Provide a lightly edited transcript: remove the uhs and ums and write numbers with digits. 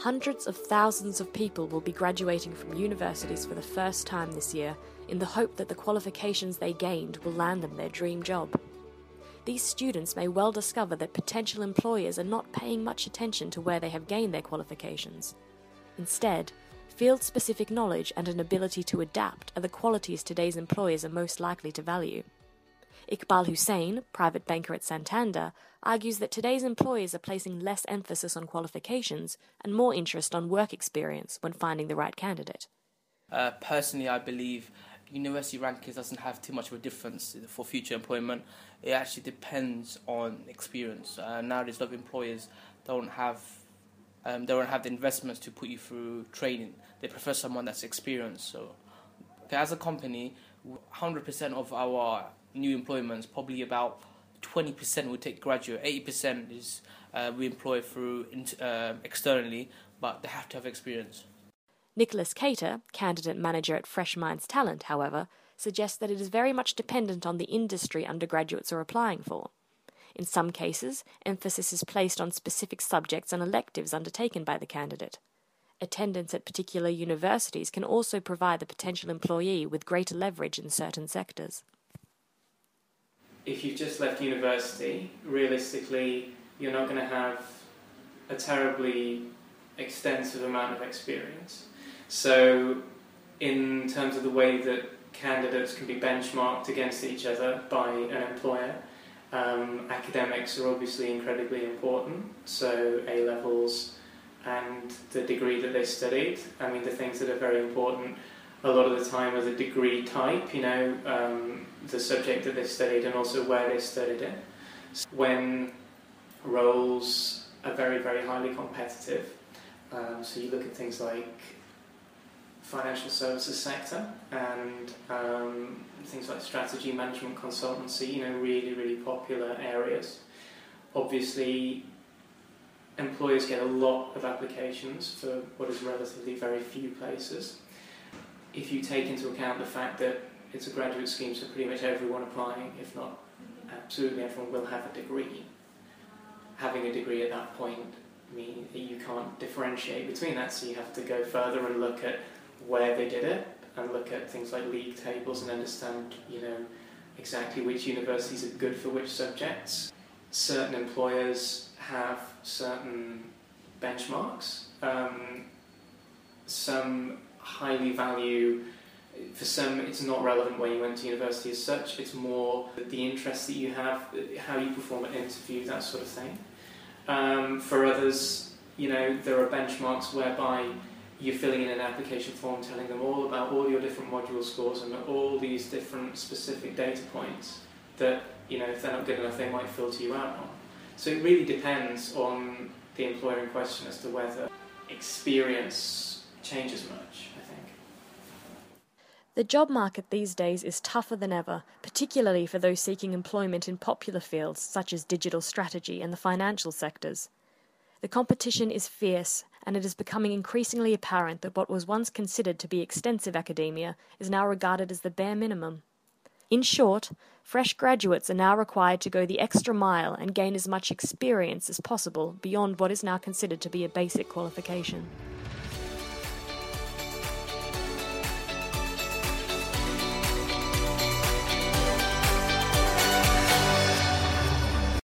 Hundreds of thousands of people will be graduating from universities for the first time this year in the hope that the qualifications they gained will land them their dream job. These students may well discover that potential employers are not paying much attention to where they have gained their qualifications. Instead, field-specific knowledge and an ability to adapt are the qualities today's employers are most likely to value. Iqbal Hussein, private banker at Santander, argues that today's employers are placing less emphasis on qualifications and more interest on work experience when finding the right candidate. Personally, I believe university rankings doesn't have too much of a difference for future employment. It actually depends on experience. Nowadays, a lot of employers don't have the investments to put you through training. They prefer someone that's experienced. So, as a company, 100% of our new employments, probably about 20% will take graduate, 80% is we employ through externally, but they have to have experience. Nicholas Cater, candidate manager at Fresh Minds Talent, however, suggests that it is very much dependent on the industry undergraduates are applying for. In some cases, emphasis is placed on specific subjects and electives undertaken by the candidate. Attendance at particular universities can also provide the potential employee with greater leverage in certain sectors. If you've just left university, realistically, you're not going to have a terribly extensive amount of experience. So, in terms of the way that candidates can be benchmarked against each other by an employer, academics are obviously incredibly important. So, A-levels and the degree that they studied. I mean, the things that are very important a lot of the time are the degree type, the subject that they studied and also where they studied it. When roles are very, very highly competitive, so you look at things like financial services sector and things like strategy management consultancy, really, really popular areas. Obviously, employers get a lot of applications for what is relatively very few places. If you take into account the fact that it's a graduate scheme, so pretty much everyone applying, if not absolutely everyone, will have a degree. Having a degree at that point means that you can't differentiate between that, so you have to go further and look at where they did it, and look at things like league tables and understand, exactly which universities are good for which subjects. Certain employers have certain benchmarks. Some highly value, for some it's not relevant where you went to university as such, it's more the interest that you have, how you perform at interview, that sort of thing. For others, there are benchmarks whereby you're filling in an application form telling them all about all your different module scores and all these different specific data points that, if they're not good enough, they might filter you out on. So it really depends on the employer in question as to whether experience changes much, I think. The job market these days is tougher than ever, particularly for those seeking employment in popular fields such as digital strategy and the financial sectors. The competition is fierce, and it is becoming increasingly apparent that what was once considered to be extensive academia is now regarded as the bare minimum. In short, fresh graduates are now required to go the extra mile and gain as much experience as possible beyond what is now considered to be a basic qualification.